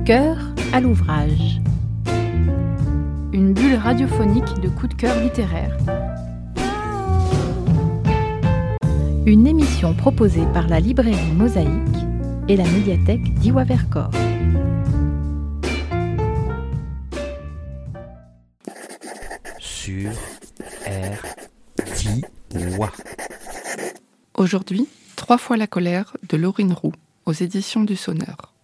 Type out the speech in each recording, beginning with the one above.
cœur à l'ouvrage. Une bulle radiophonique de coups de cœur littéraire. Une émission proposée par la librairie Mosaïque et la médiathèque d'Iwa Vercors. Sur RDIWA. Aujourd'hui, 3 fois la colère de Laurine Roux, aux éditions du Sonneur.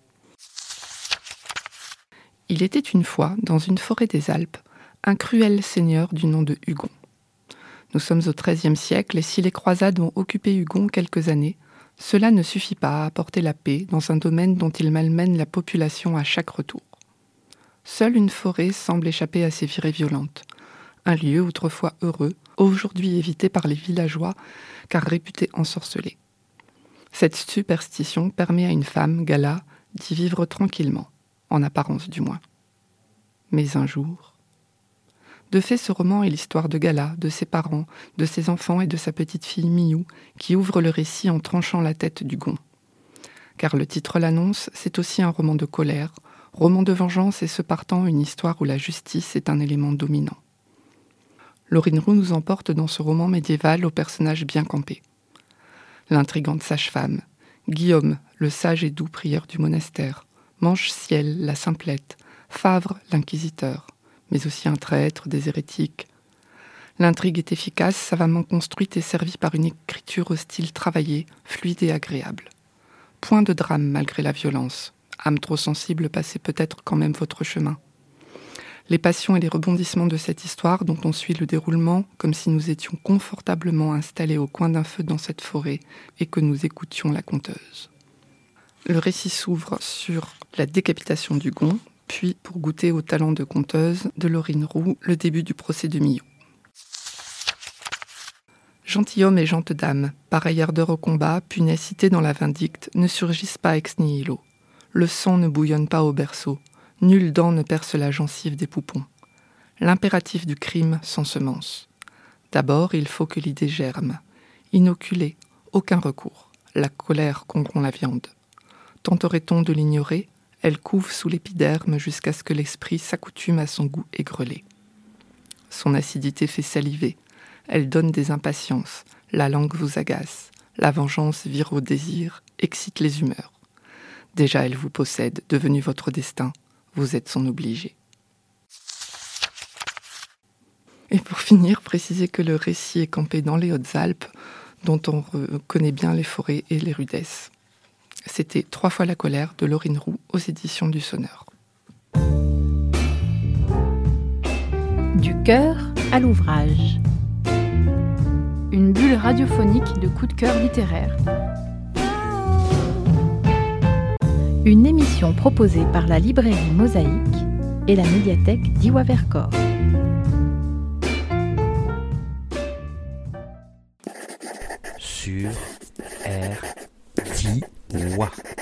Il était une fois, dans une forêt des Alpes, un cruel seigneur du nom de Hugon. Nous sommes au XIIIe siècle et si les croisades ont occupé Hugon quelques années, cela ne suffit pas à apporter la paix dans un domaine dont il malmène la population à chaque retour. Seule une forêt semble échapper à ces virées violentes. Un lieu autrefois heureux, aujourd'hui évité par les villageois car réputé ensorcelé. Cette superstition permet à une femme, Gala, d'y vivre tranquillement, en apparence du moins. Mais un jour... De fait, ce roman est l'histoire de Gala, de ses parents, de ses enfants et de sa petite-fille Miou, qui ouvre le récit en tranchant la tête d'Hugon. Car le titre l'annonce, c'est aussi un roman de colère, roman de vengeance et ce partant une histoire où la justice est un élément dominant. Laurine Roux nous emporte dans ce roman médiéval aux personnages bien campés. L'intrigante sage-femme, Guillaume, le sage et doux prieur du monastère, Manche-Ciel, la simplette, Favre, l'inquisiteur, mais aussi un traître, des hérétiques. L'intrigue est efficace, savamment construite et servie par une écriture au style travaillé, fluide et agréable. Point de drame malgré la violence. Âme trop sensible, passez peut-être quand même votre chemin. Les passions et les rebondissements de cette histoire dont on suit le déroulement comme si nous étions confortablement installés au coin d'un feu dans cette forêt et que nous écoutions la conteuse. Le récit s'ouvre sur la décapitation d'Hugon, puis pour goûter au talent de conteuse de Laurine Roux, le début du procès de Miou. Gentilhomme et gente dame, pareil ardeur au combat, pugnacité dans la vindicte, ne surgissent pas ex nihilo. Le sang ne bouillonne pas au berceau. Nulle dent ne perce la gencive des poupons. L'impératif du crime s'ensemence. D'abord, il faut que l'idée germe. Inoculée, aucun recours. La colère corrompt la viande. Tenterait-on de l'ignorer ? Elle couve sous l'épiderme jusqu'à ce que l'esprit s'accoutume à son goût aigrelé. Son acidité fait saliver. Elle donne des impatiences. La langue vous agace. La vengeance vire au désir, excite les humeurs. Déjà elle vous possède, devenu votre destin. Vous êtes son obligé. Et pour finir, préciser que le récit est campé dans les Hautes-Alpes, dont on connaît bien les forêts et les rudesses. C'était 3 fois la colère de Laurine Roux aux éditions du Sonneur. Du cœur à l'ouvrage. Une bulle radiophonique de coups de cœur littéraire. Une émission proposée par la librairie Mosaïque et la médiathèque d'Iwa Vercors. Sur RDIWA.